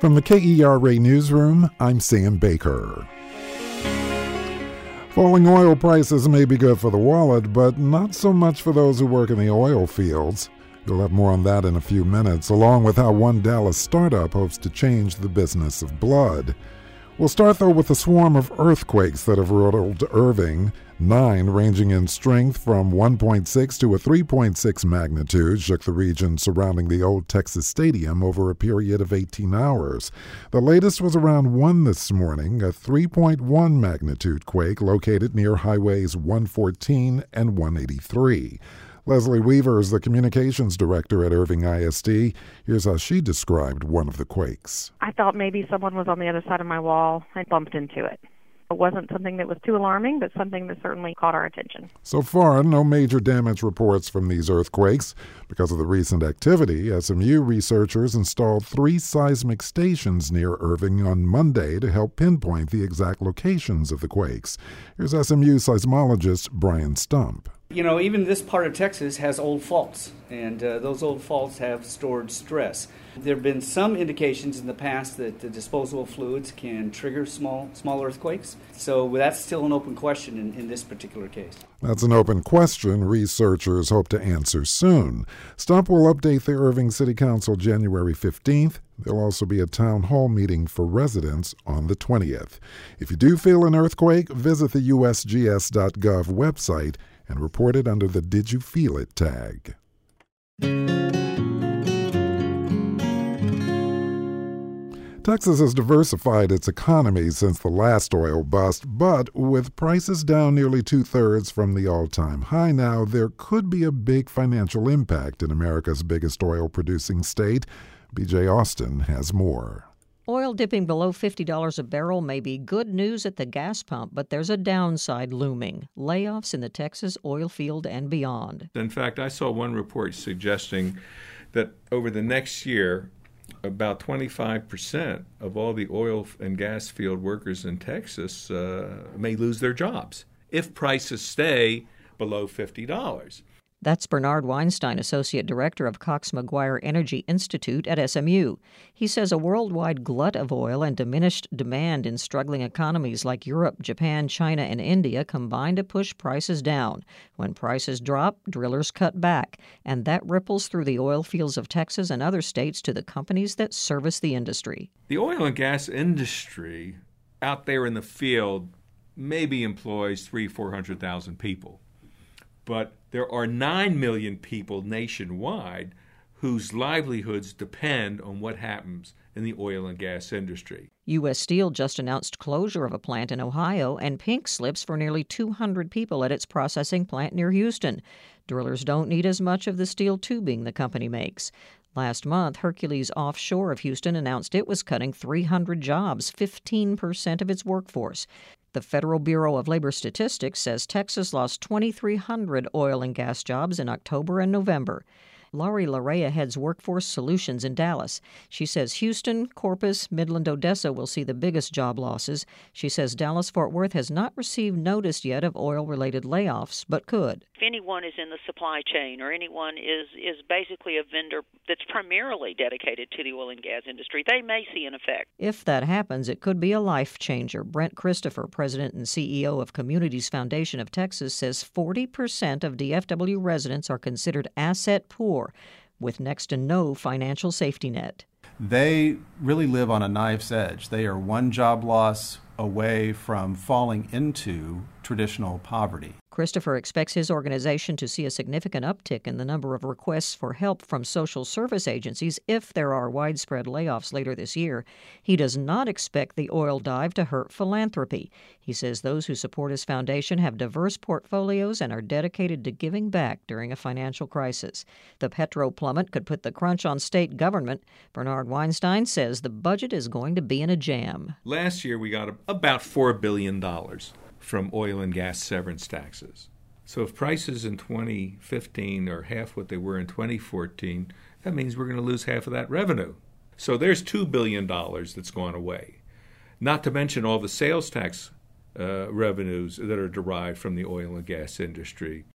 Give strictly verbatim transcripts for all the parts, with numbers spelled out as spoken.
From the K E R A Newsroom, I'm Sam Baker. Falling oil prices may be good for the wallet, but not so much for those who work in the oil fields. You'll have more on that in a few minutes, along with how one Dallas startup hopes to change the business of blood. We'll start, though, with a swarm of earthquakes that have riddled Irving. Nine, ranging in strength from one point six to a three point six magnitude, shook the region surrounding the old Texas Stadium over a period of eighteen hours. The latest was around one this morning, a three point one magnitude quake located near highways one fourteen and one eighty-three. Leslie Weaver is the communications director at Irving I S D. Here's how she described one of the quakes. I thought maybe someone was on the other side of my wall and bumped into it. It wasn't something that was too alarming, but something that certainly caught our attention. So far, no major damage reports from these earthquakes. Because of the recent activity, S M U researchers installed three seismic stations near Irving on Monday to help pinpoint the exact locations of the quakes. Here's S M U seismologist Brian Stump. You know, even this part of Texas has old faults, and uh, those old faults have stored stress. There have been some indications in the past that the disposal of fluids can trigger small small earthquakes, so that's still an open question in, in this particular case. That's an open question researchers hope to answer soon. Stump will update the Irving City Council January fifteenth. There'll also be a town hall meeting for residents on the twentieth. If you do feel an earthquake, visit the U S G S dot gov website and report it under the Did You Feel It tag. Texas has diversified its economy since the last oil bust, but with prices down nearly two-thirds from the all-time high now, there could be a big financial impact in America's biggest oil-producing state. B J Austin has more. Oil dipping below fifty dollars a barrel may be good news at the gas pump, but there's a downside looming: layoffs in the Texas oil field and beyond. In fact, I saw one report suggesting that over the next year, about twenty-five percent of all the oil and gas field workers in Texas uh, may lose their jobs if prices stay below fifty dollars. That's Bernard Weinstein, Associate Director of Cox McGuire Energy Institute at S M U. He says a worldwide glut of oil and diminished demand in struggling economies like Europe, Japan, China, and India combine to push prices down. When prices drop, drillers cut back, and that ripples through the oil fields of Texas and other states to the companies that service the industry. The oil and gas industry out there in the field maybe employs three, four hundred thousand people. But there are nine million people nationwide whose livelihoods depend on what happens in the oil and gas industry. U S Steel just announced closure of a plant in Ohio and pink slips for nearly two hundred people at its processing plant near Houston. Drillers don't need as much of the steel tubing the company makes. Last month, Hercules Offshore of Houston announced it was cutting three hundred jobs, fifteen percent of its workforce. The Federal Bureau of Labor Statistics says Texas lost twenty-three hundred oil and gas jobs in October and November. Laurie Larea heads Workforce Solutions in Dallas. She says Houston, Corpus, Midland, Odessa will see the biggest job losses. She says Dallas-Fort Worth has not received notice yet of oil-related layoffs, but could. If anyone is in the supply chain or anyone is, is basically a vendor that's primarily dedicated to the oil and gas industry, they may see an effect. If that happens, it could be a life changer. Brent Christopher, president and C E O of Communities Foundation of Texas, says forty percent of D F W residents are considered asset poor, with next to no financial safety net. They really live on a knife's edge. They are one job loss away from falling into traditional poverty. Christopher expects his organization to see a significant uptick in the number of requests for help from social service agencies if there are widespread layoffs later this year. He does not expect the oil dive to hurt philanthropy. He says those who support his foundation have diverse portfolios and are dedicated to giving back during a financial crisis. The petro plummet could put the crunch on state government. Bernard Weinstein says the budget is going to be in a jam. Last year we got about four billion dollars from oil and gas severance taxes. So if prices in twenty fifteen are half what they were in twenty fourteen, that means we're going to lose half of that revenue. So there's two billion dollars that's gone away. Not to mention all the sales tax uh, revenues that are derived from the oil and gas industry.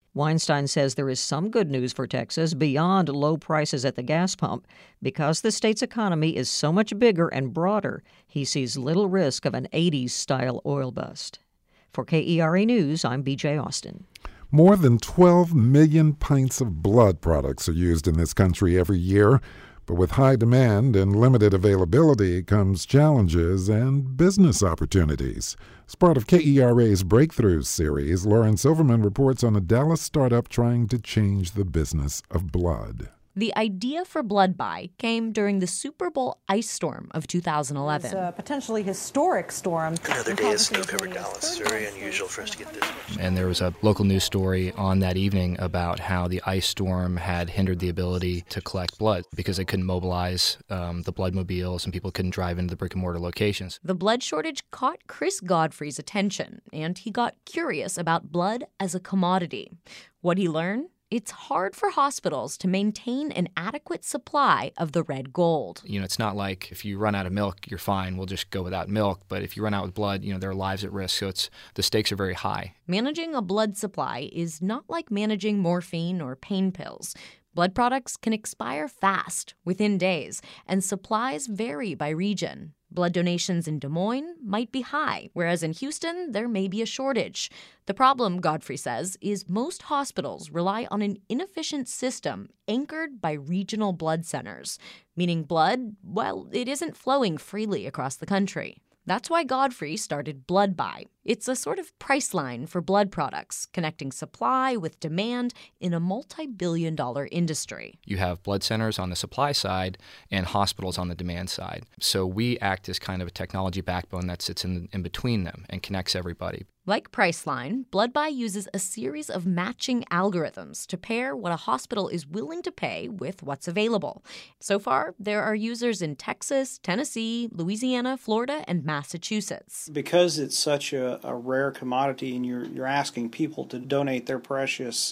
Weinstein says there is some good news for Texas beyond low prices at the gas pump. Because the state's economy is so much bigger and broader, he sees little risk of an eighties-style oil bust. For K E R A News, I'm B J Austin. More than twelve million pints of blood products are used in this country every year. But with high demand and limited availability comes challenges and business opportunities. As part of K E R A's Breakthroughs series, Lauren Silverman reports on a Dallas startup trying to change the business of blood. The idea for Blood Buy came during the Super Bowl ice storm of two thousand eleven. It was a potentially historic storm. Another day of snow covered Dallas. It's very unusual for us to get this much. And there was a local news story on that evening about how the ice storm had hindered the ability to collect blood because they couldn't mobilize um, the bloodmobiles and people couldn't drive into the brick and mortar locations. The blood shortage caught Chris Godfrey's attention, and he got curious about blood as a commodity. What'd he learn? It's hard for hospitals to maintain an adequate supply of the red gold. You know, it's not like if you run out of milk, you're fine, we'll just go without milk. But if you run out with blood, you know, there are lives at risk. So it's the stakes are very high. Managing a blood supply is not like managing morphine or pain pills. Blood products can expire fast, within days, and supplies vary by region. Blood donations in Des Moines might be high, whereas in Houston, there may be a shortage. The problem, Godfrey says, is most hospitals rely on an inefficient system anchored by regional blood centers, meaning blood, well, it isn't flowing freely across the country. That's why Godfrey started Blood Buy. It's a sort of price line for blood products, connecting supply with demand in a multi-billion dollar industry. You have blood centers on the supply side and hospitals on the demand side. So we act as kind of a technology backbone that sits in, in between them and connects everybody. Like Priceline, Blood Buy uses a series of matching algorithms to pair what a hospital is willing to pay with what's available. So far, there are users in Texas, Tennessee, Louisiana, Florida, and Massachusetts. Because it's such a, a rare commodity and you're, you're asking people to donate their precious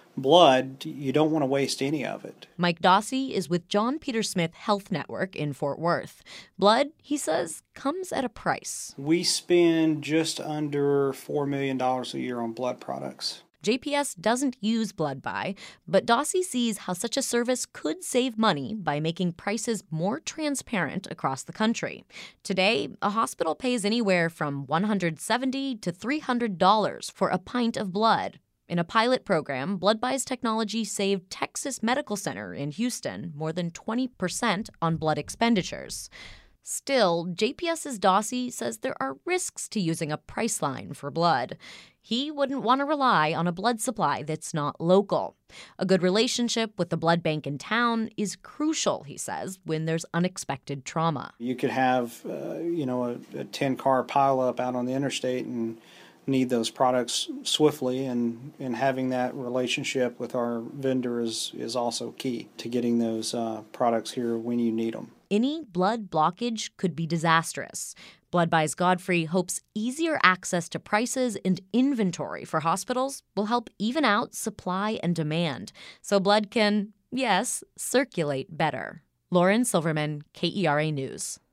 blood, you don't want to waste any of it. Mike Dossie is with John Peter Smith Health Network in Fort Worth. Blood, he says, comes at a price. We spend just under four million dollars a year on blood products. J P S doesn't use Blood Buy, but Dossie sees how such a service could save money by making prices more transparent across the country. Today, a hospital pays anywhere from one hundred seventy dollars to three hundred dollars for a pint of blood. In a pilot program, Blood Buy's technology saved Texas Medical Center in Houston more than twenty percent on blood expenditures. Still, JPS's Dossie says there are risks to using a price line for blood. He wouldn't want to rely on a blood supply that's not local. A good relationship with the blood bank in town is crucial, he says, when there's unexpected trauma. You could have, uh, you know, a, a ten-car pileup out on the interstate and need those products swiftly, and, and having that relationship with our vendor is, is also key to getting those uh, products here when you need them. Any blood blockage could be disastrous. Blood Buy's Godfrey hopes easier access to prices and inventory for hospitals will help even out supply and demand, so blood can, yes, circulate better. Lauren Silverman, K E R A News.